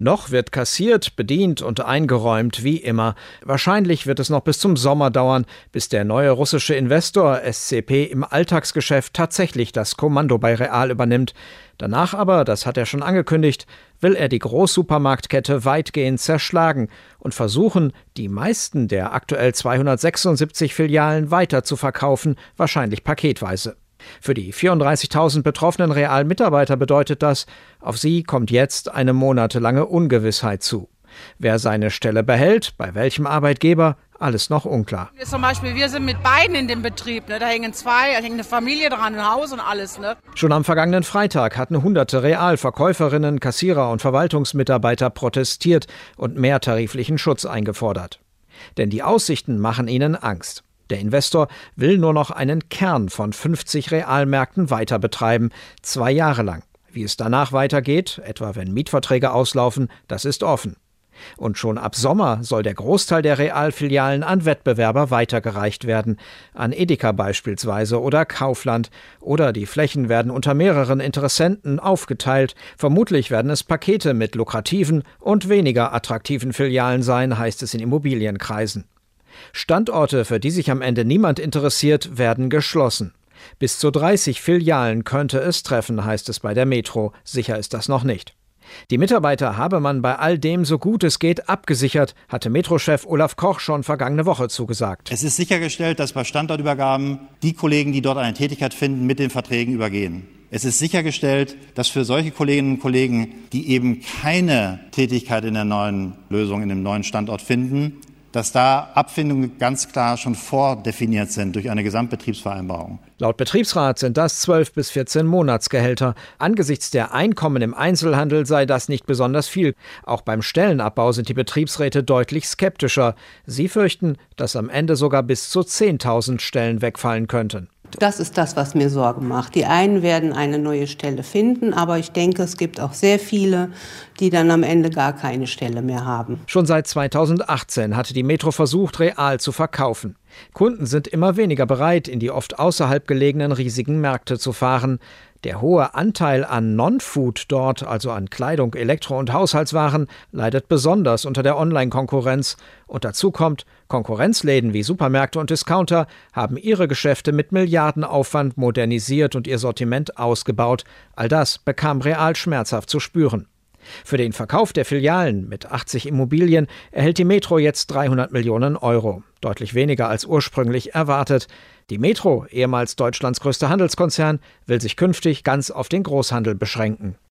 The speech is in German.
Noch wird kassiert, bedient und eingeräumt, wie immer. Wahrscheinlich wird es noch bis zum Sommer dauern, bis der neue russische Investor SCP im Alltagsgeschäft tatsächlich das Kommando bei Real übernimmt. Danach aber, das hat er schon angekündigt, will er die Großsupermarktkette weitgehend zerschlagen und versuchen, die meisten der aktuell 276 Filialen weiter zu verkaufen, wahrscheinlich paketweise. Für die 34.000 betroffenen Real-Mitarbeiter bedeutet das, auf sie kommt jetzt eine monatelange Ungewissheit zu. Wer seine Stelle behält, bei welchem Arbeitgeber, alles noch unklar. Zum Beispiel, wir sind mit beiden in dem Betrieb, ne? Da hängt eine Familie dran, ein Haus und alles. Ne? Schon am vergangenen Freitag hatten hunderte Real-Verkäuferinnen, Kassierer und Verwaltungsmitarbeiter protestiert und mehr tariflichen Schutz eingefordert. Denn die Aussichten machen ihnen Angst. Der Investor will nur noch einen Kern von 50 Realmärkten weiter betreiben, 2 Jahre lang. Wie es danach weitergeht, etwa wenn Mietverträge auslaufen, das ist offen. Und schon ab Sommer soll der Großteil der Real-Filialen an Wettbewerber weitergereicht werden, an Edeka beispielsweise oder Kaufland, oder die Flächen werden unter mehreren Interessenten aufgeteilt. Vermutlich werden es Pakete mit lukrativen und weniger attraktiven Filialen sein, heißt es in Immobilienkreisen. Standorte, für die sich am Ende niemand interessiert, werden geschlossen. Bis zu 30 Filialen könnte es treffen, heißt es bei der Metro. Sicher ist das noch nicht. Die Mitarbeiter habe man bei all dem so gut es geht abgesichert, hatte Metro-Chef Olaf Koch schon vergangene Woche zugesagt. Es ist sichergestellt, dass bei Standortübergaben die Kollegen, die dort eine Tätigkeit finden, mit den Verträgen übergehen. Es ist sichergestellt, dass für solche Kolleginnen und Kollegen, die eben keine Tätigkeit in der neuen Lösung, in dem neuen Standort finden, dass da Abfindungen ganz klar schon vordefiniert sind durch eine Gesamtbetriebsvereinbarung. Laut Betriebsrat sind das 12 bis 14 Monatsgehälter. Angesichts der Einkommen im Einzelhandel sei das nicht besonders viel. Auch beim Stellenabbau sind die Betriebsräte deutlich skeptischer. Sie fürchten, dass am Ende sogar bis zu 10.000 Stellen wegfallen könnten. Das ist das, was mir Sorgen macht. Die einen werden eine neue Stelle finden, aber ich denke, es gibt auch sehr viele, die dann am Ende gar keine Stelle mehr haben. Schon seit 2018 hatte die Metro versucht, Real zu verkaufen. Kunden sind immer weniger bereit, in die oft außerhalb gelegenen riesigen Märkte zu fahren. Der hohe Anteil an Non-Food dort, also an Kleidung, Elektro- und Haushaltswaren, leidet besonders unter der Online-Konkurrenz. Und dazu kommt, Konkurrenzläden wie Supermärkte und Discounter haben ihre Geschäfte mit Milliardenaufwand modernisiert und ihr Sortiment ausgebaut. All das bekam Real schmerzhaft zu spüren. Für den Verkauf der Filialen mit 80 Immobilien erhält die Metro jetzt 300 Millionen Euro. Deutlich weniger als ursprünglich erwartet. Die Metro, ehemals Deutschlands größter Handelskonzern, will sich künftig ganz auf den Großhandel beschränken.